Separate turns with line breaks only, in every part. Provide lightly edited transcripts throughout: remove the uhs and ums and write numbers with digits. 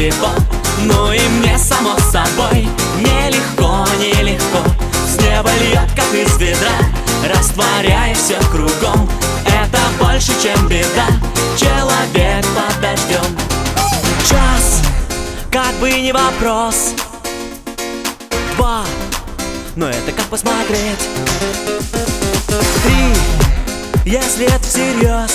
его. Ну и мне, само собой, нелегко, нелегко. С неба льет, как из ведра, растворяя все кругом. Это больше, чем беда, человек под дождем. Час, как бы не вопрос. Два, но это как посмотреть. Три, если это всерьез,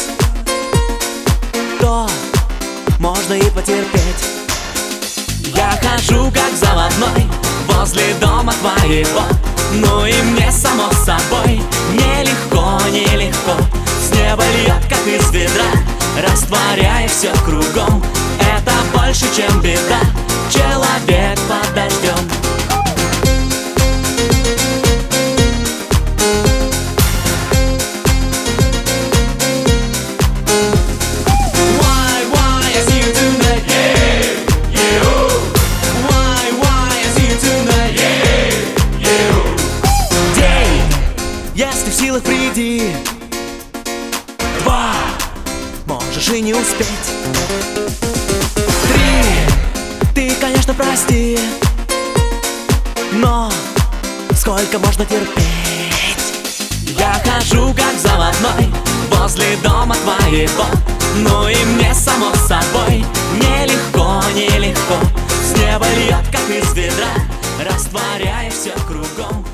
то можно и потерпеть. Я хожу как заводной возле дома твоего. Ну и мне, само собой, нелегко, нелегко. С неба льет, как из ведра, растворяя все кругом. Это больше, чем беда, человек под дождем. Если в силах, приди. Два, можешь и не успеть. Три, ты, конечно, прости, но сколько можно терпеть? Я хожу как заводной возле дома твоего. Ну и мне, само собой, нелегко, нелегко. С неба льет, как из ведра, растворяя все кругом.